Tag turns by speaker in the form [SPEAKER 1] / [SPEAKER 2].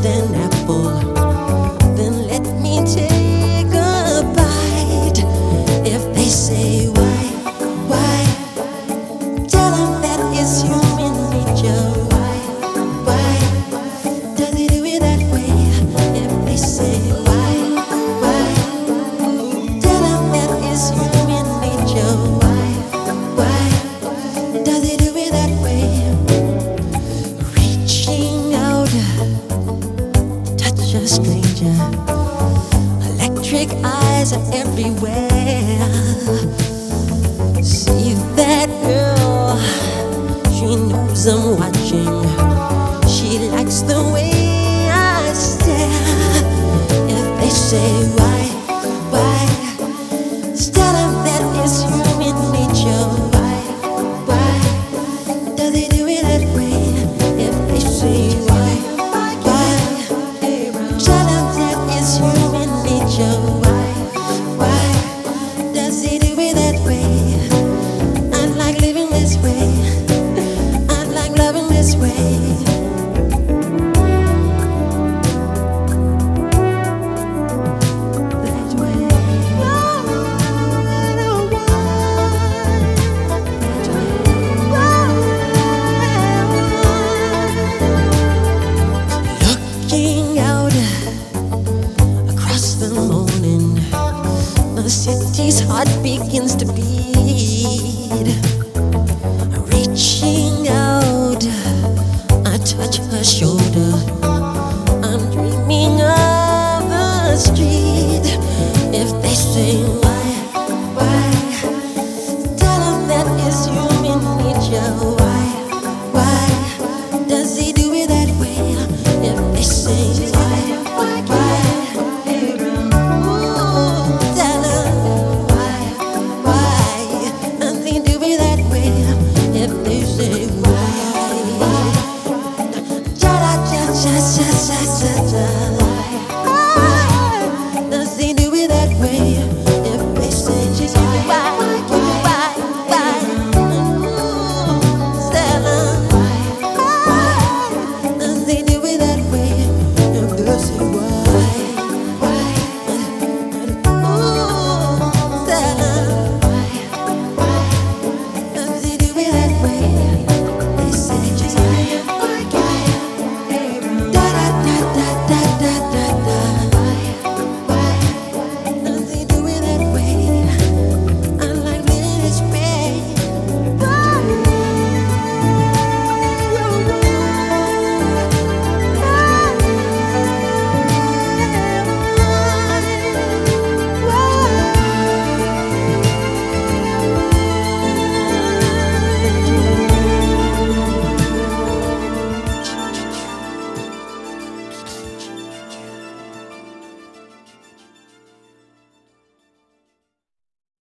[SPEAKER 1] an apple, then let me take a bite. If they say why, tell them that it's human nature. Why does he do it that way? If they say why, tell them that it's human nature. Why does he do it that way? Reaching out, touch a stranger. Electric eyes are everywhere. See that girl, she knows I'm watching. She likes the way I stare. If they say why, tell them that it's human nature. Why does he do it that way? If they say why, tell them that it's human nature. Why does he do it that way? I like living this way. I like loving this way. Looking out across the morning, the city's heart begins to beat. Reaching out, I touch her shoulder. I'm dreaming of the street. If they say why, tell them that it's human nature. Why does he do it that way? If they say